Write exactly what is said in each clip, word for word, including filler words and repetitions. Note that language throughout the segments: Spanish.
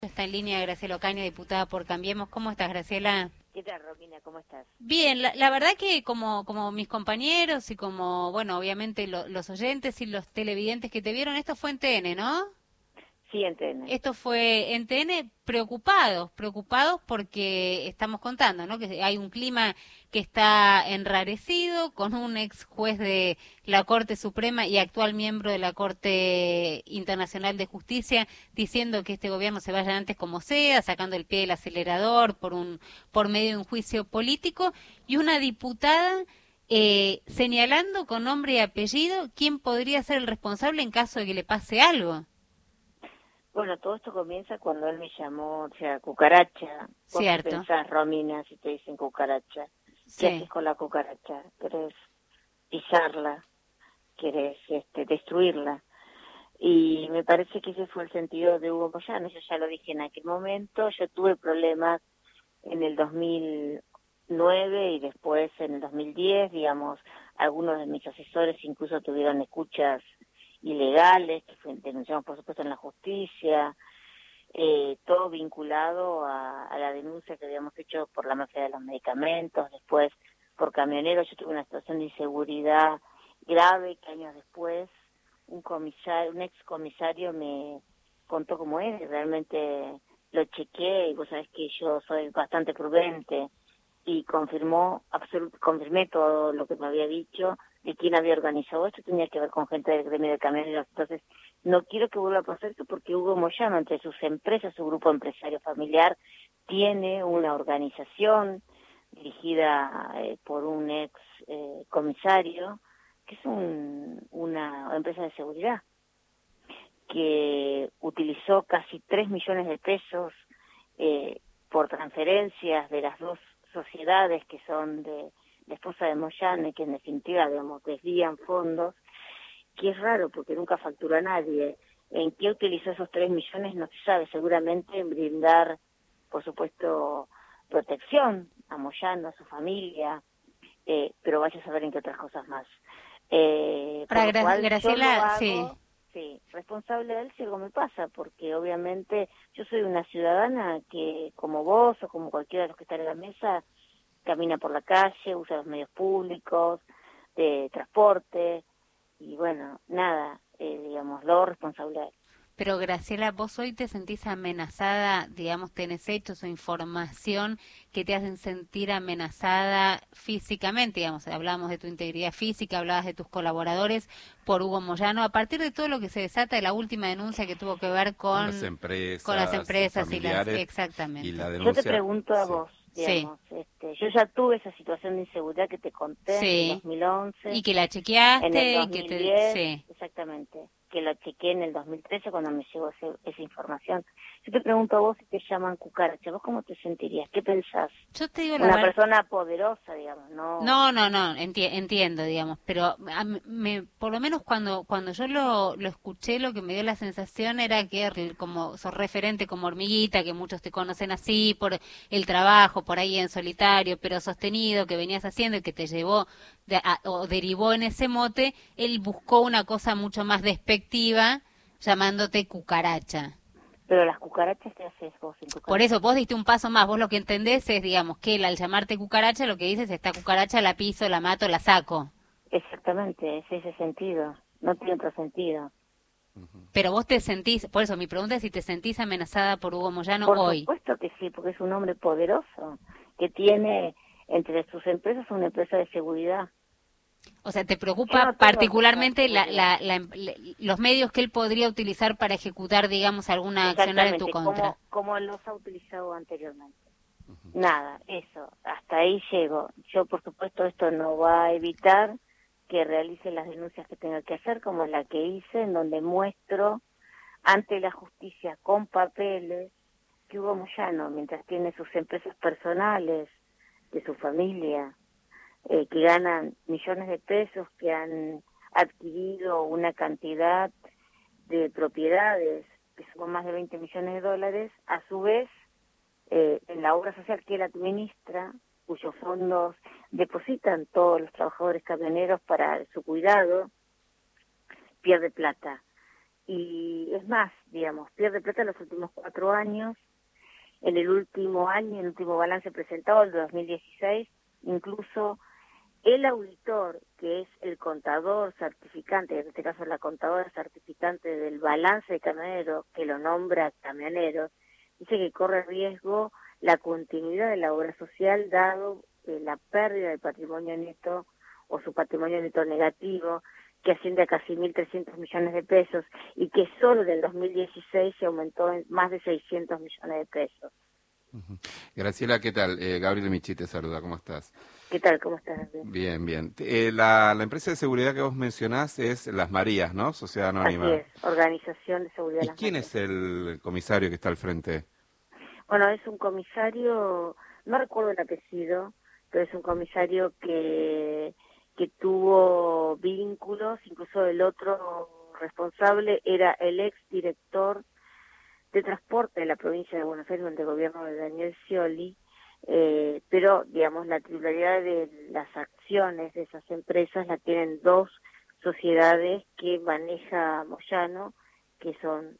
Está en línea Graciela Ocaña, diputada por Cambiemos. ¿Cómo estás, Graciela? ¿Qué tal, Romina? ¿Cómo estás? Bien, la, la verdad que como, como mis compañeros y como, bueno, obviamente lo- los oyentes y los televidentes que te vieron, esto fue en T N, ¿no? Sí, entiendo. Esto fue en T N preocupados, preocupados porque estamos contando, ¿no? Que hay un clima que está enrarecido con un ex juez de la Corte Suprema y actual miembro de la Corte Internacional de Justicia diciendo que este gobierno se vaya antes como sea, sacando el pie del acelerador por un por medio de un juicio político y una diputada eh, señalando con nombre y apellido quién podría ser el responsable en caso de que le pase algo. Bueno, todo esto comienza cuando él me llamó, o sea, cucaracha. ¿Vos qué Cierto, pensás, Romina, si te dicen cucaracha? ¿Qué haces sí. con la cucaracha? ¿Querés pisarla? ¿Querés este, destruirla? Y me parece que ese fue el sentido de Hugo Moyano. Yo ya lo dije en aquel momento. Yo tuve problemas en el dos mil nueve y después en el dos mil diez, digamos, algunos de mis asesores incluso tuvieron escuchas ilegales, que fue, denunciamos por supuesto en la justicia, eh, todo vinculado a, a la denuncia que habíamos hecho por la mafia de los medicamentos, después por camioneros. Yo tuve una situación de inseguridad grave que años después un comisario, un ex comisario me contó cómo es, y realmente lo chequeé y vos sabés que yo soy bastante prudente y confirmó, absolut, confirmé todo lo que me había dicho de quién había organizado esto. Tenía que ver con gente del gremio de camioneros. Entonces no quiero que vuelva a pasar esto porque Hugo Moyano, entre sus empresas, su grupo empresario familiar, tiene una organización dirigida eh, por un ex eh, comisario que es un, una empresa de seguridad que utilizó casi tres millones de pesos eh, por transferencias de las dos sociedades que son de la esposa de Moyano y que en definitiva, digamos, desvían fondos, que es raro porque nunca factura a nadie. ¿En qué utilizó esos tres millones? No se sabe, seguramente en brindar, por supuesto, protección a Moyano, a su familia, eh, pero vaya a saber en qué otras cosas más. Eh, por Para lo Gra- cual yo lo Graciela, sí. hago, sí, responsable de él si algo me pasa, porque obviamente yo soy una ciudadana que, como vos o como cualquiera de los que están en la mesa, camina por la calle, usa los medios públicos, de transporte, y bueno, nada, eh, digamos, lo responsable de él. Pero Graciela, vos hoy te sentís amenazada, digamos, tenés hechos o información que te hacen sentir amenazada físicamente, digamos, hablamos de tu integridad física, hablabas de tus colaboradores por Hugo Moyano, a partir de todo lo que se desata de la última denuncia que tuvo que ver Con las con, con las empresas y empresas y las, familiares y exactamente. la Yo te denuncia, pregunto a sí. vos, Sí, digamos, este, yo ya tuve esa situación de inseguridad que te conté en el sí. dos mil once, Y que la en el chequeaste y que te, dos mil diez, sí. exactamente, que lo chequeé en el dos mil trece cuando me llegó ese- esa información. Yo te pregunto a vos si te llaman cucaracha, ¿vos cómo te sentirías? ¿Qué pensás? Yo te digo la Una verdad. persona poderosa, digamos, no... No, no, no, enti- entiendo, digamos, pero a mí- me, por lo menos cuando cuando yo lo, lo escuché, lo que me dio la sensación era que re- como sos referente como hormiguita, que muchos te conocen así por el trabajo, por ahí en solitario, pero sostenido que venías haciendo y que te llevó de- a- o derivó en ese mote, él buscó una cosa mucho más despectiva, llamándote cucaracha. Pero las cucarachas, ¿qué haces vos en tu Por casa? eso vos diste un paso más, vos lo que entendés es, digamos, que él al llamarte cucaracha, lo que dices, esta cucaracha la piso, la mato, la saco. Exactamente, es ese sentido, no tiene otro sentido. Pero vos te sentís, por eso mi pregunta es si te sentís amenazada por Hugo Moyano Por hoy. supuesto que sí, porque es un hombre poderoso, que tiene entre sus empresas una empresa de seguridad. O sea, ¿te Yo preocupa no tengo empresa de particularmente la, seguridad. la, la, le- los medios que él podría utilizar para ejecutar, digamos, alguna accionar en tu Exactamente, contra? como, como los ha utilizado anteriormente. Nada, eso, hasta ahí llego. Yo, por supuesto, esto no va a evitar que realice las denuncias que tenga que hacer, como la que hice, en donde muestro ante la justicia con papeles que Hugo Moyano, mientras tiene sus empresas personales, de su familia, eh, que ganan millones de pesos, que han adquirido una cantidad de propiedades que suman más de veinte millones de dólares, a su vez, eh, en la obra social que él administra, cuyos fondos depositan todos los trabajadores camioneros para su cuidado, pierde plata. y es más, digamos, pierde plata los últimos cuatro años. En el último año, en el último balance presentado, el de dos mil dieciséis, incluso el auditor, que es el contador certificante, en este caso la contadora certificante del balance de camioneros, que lo nombra camioneros, dice que corre riesgo la continuidad de la obra social dado eh, la pérdida del patrimonio neto o su patrimonio neto negativo, que asciende a casi mil trescientos millones de pesos y que solo del dos mil dieciséis se aumentó en más de seiscientos millones de pesos. Uh-huh. Graciela, ¿qué tal? Eh, Gabriel Michi te saluda, ¿cómo estás? ¿Qué tal? ¿Cómo estás? Bien, bien. Eh, la, la empresa de seguridad que vos mencionás es Las Marías, ¿no? Sociedad Anónima. Así es, Organización de Seguridad de ¿Y las quién Marías. es el comisario que está al frente? Bueno, es un comisario, no recuerdo el apellido, pero es un comisario que, que tuvo vínculos, incluso el otro responsable era el ex director de transporte de la provincia de Buenos Aires, del gobierno de Daniel Scioli, eh, pero, digamos, la titularidad de las acciones de esas empresas la tienen dos sociedades que maneja Moyano, que son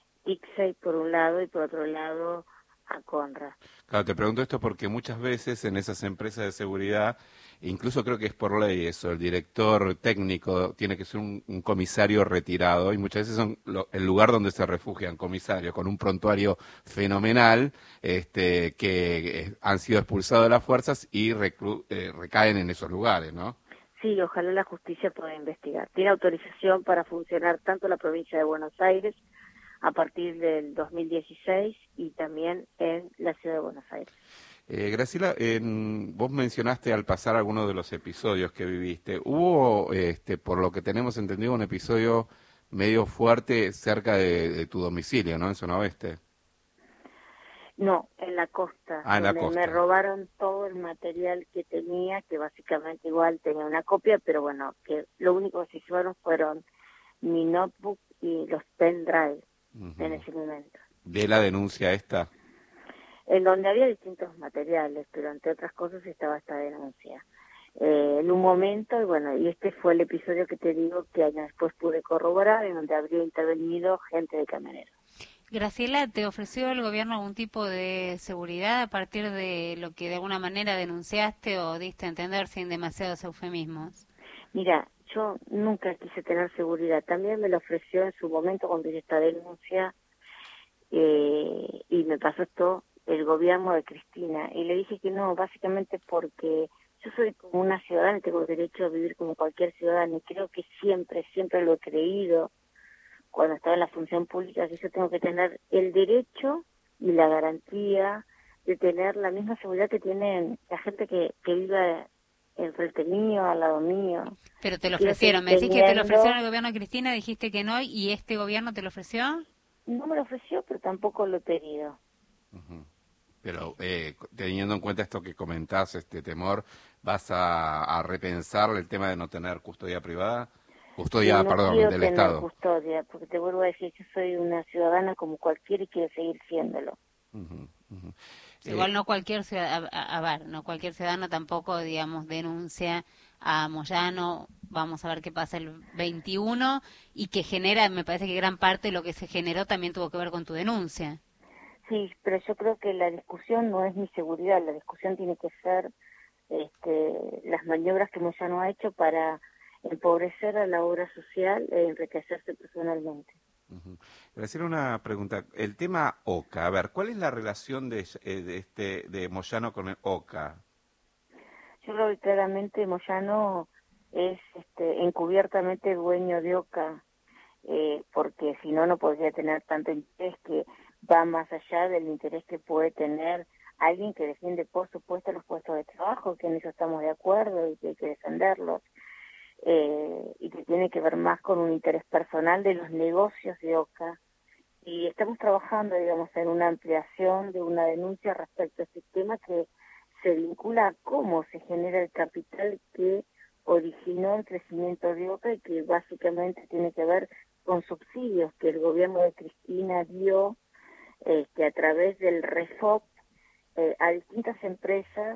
Ixey por un lado y por otro lado Aconra. Claro, te pregunto esto porque muchas veces en esas empresas de seguridad, incluso creo que es por ley eso, el director técnico tiene que ser un, un comisario retirado y muchas veces son lo, el lugar donde se refugian comisarios con un prontuario fenomenal, este, que eh, han sido expulsados de las fuerzas y reclu, eh, recaen en esos lugares, ¿no? Sí, ojalá la justicia pueda investigar. Tiene autorización para funcionar tanto la provincia de Buenos Aires a partir del dos mil dieciséis y también en la ciudad de Buenos Aires. Eh, Graciela, en, vos mencionaste al pasar algunos de los episodios que viviste. ¿Hubo, este, por lo que tenemos entendido, un episodio medio fuerte cerca de, de tu domicilio, ¿no? En zona oeste. No, en la costa, Ah, en la donde costa. me robaron todo el material que tenía, que básicamente igual tenía una copia, pero bueno, que lo único que se llevaron fueron mi notebook y los pendrive uh-huh. en ese momento. ¿De la denuncia esta? En donde había distintos materiales, pero entre otras cosas estaba esta denuncia. Eh, en un momento, y bueno, y este fue el episodio que te digo que años después pude corroborar, en donde habría intervenido gente de camioneros. Graciela, ¿te ofreció el gobierno algún tipo de seguridad a partir de lo que de alguna manera denunciaste o diste a entender sin demasiados eufemismos? Mira, yo nunca quise tener seguridad. También me lo ofreció en su momento cuando hice esta denuncia eh, y me pasó esto el gobierno de Cristina. Y le dije que no, básicamente porque yo soy como una ciudadana y tengo derecho a vivir como cualquier ciudadana. Y creo que siempre, siempre lo he creído cuando estaba en la función pública, que yo tengo que tener el derecho y la garantía de tener la misma seguridad que tienen la gente que, que vive enfrente mío, al lado mío. Pero te lo ofrecieron, me decís que te lo ofrecieron el gobierno de Cristina, dijiste que no, ¿y este gobierno te lo ofreció? No me lo ofreció, pero tampoco lo he pedido. Uh-huh. Pero eh, teniendo en cuenta esto que comentás, este temor, ¿vas a, a repensar el tema de no tener custodia privada? Custodia, sí, no perdón, quiero del tener Estado. Custodia, porque te vuelvo a decir, yo soy una ciudadana como cualquiera y quiero seguir siéndolo. Uh-huh, uh-huh. Igual eh, no cualquier ciudadano, a, a, a ver, no cualquier ciudadano tampoco, digamos, denuncia a Moyano, vamos a ver qué pasa el veintiuno, y que genera, me parece que gran parte de lo que se generó también tuvo que ver con tu denuncia. Sí, pero yo creo que la discusión no es mi seguridad, la discusión tiene que ser este, las maniobras que Moyano ha hecho para empobrecer a la obra social e enriquecerse personalmente. Uh-huh. Voy a hacer una pregunta. El tema OCA, a ver, ¿cuál es la relación de, de este de Moyano con el OCA? Yo creo que claramente Moyano es este, encubiertamente dueño de OCA, eh, porque si no, no podría tener tanto interés que va más allá del interés que puede tener alguien que defiende, por supuesto, los puestos de trabajo, que en eso estamos de acuerdo y que hay que defenderlos. Eh, y que tiene que ver más con un interés personal de los negocios de OCA. Y estamos trabajando, digamos, en una ampliación de una denuncia respecto a este tema que se vincula a cómo se genera el capital que originó el crecimiento de OCA y que básicamente tiene que ver con subsidios que el gobierno de Cristina dio este, a través del REFOP eh, a distintas empresas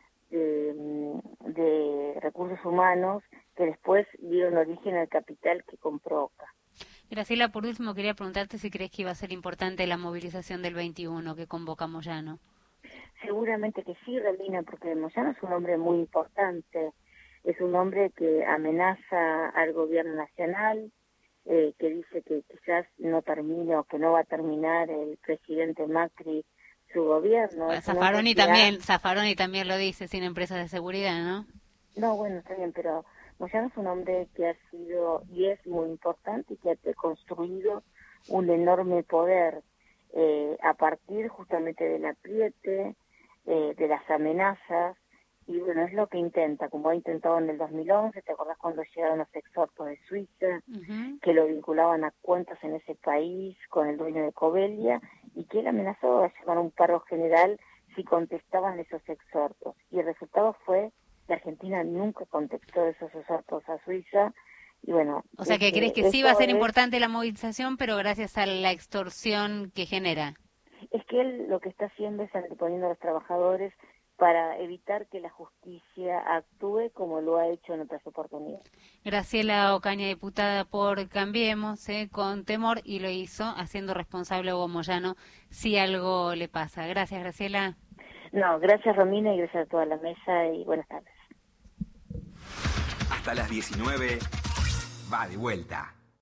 de, de recursos humanos que después dieron origen al capital que compró OCA. Graciela, por último quería preguntarte si crees que iba a ser importante la movilización del veintiuno que convoca Moyano. Seguramente que sí, Romina, porque Moyano es un hombre muy importante, es un hombre que amenaza al gobierno nacional, eh, que dice que quizás no termine o que no va a terminar el presidente Macri su gobierno. Bueno, Zaffaroni también, ha... Zaffaroni también lo dice, sin empresas de seguridad, ¿no? No, bueno, está bien, pero Moyano es un hombre que ha sido y es muy importante y que ha construido un enorme poder eh, a partir justamente del apriete, eh, de las amenazas, y bueno, es lo que intenta, como ha intentado en el dos mil once, ¿te acordás cuando llegaron los exhortos de Suiza, uh-huh. que lo vinculaban a cuentas en ese país con el dueño de Covelia, y que él amenazó a llamar un paro general si contestaban esos exhortos, y el resultado fue que Argentina nunca contestó esos exhortos a Suiza, y bueno... O sea, que este, crees que sí va a ser es, importante la movilización, pero gracias a la extorsión que genera. Es que él lo que está haciendo es anteponiendo a los trabajadores para evitar que la justicia actúe como lo ha hecho en otras oportunidades. Graciela Ocaña, diputada por Cambiemos, eh, con temor, y lo hizo haciendo responsable a Hugo Moyano si algo le pasa. Gracias, Graciela. No, gracias, Romina, y gracias a toda la mesa, y buenas tardes. Hasta las diecinueve, va de vuelta.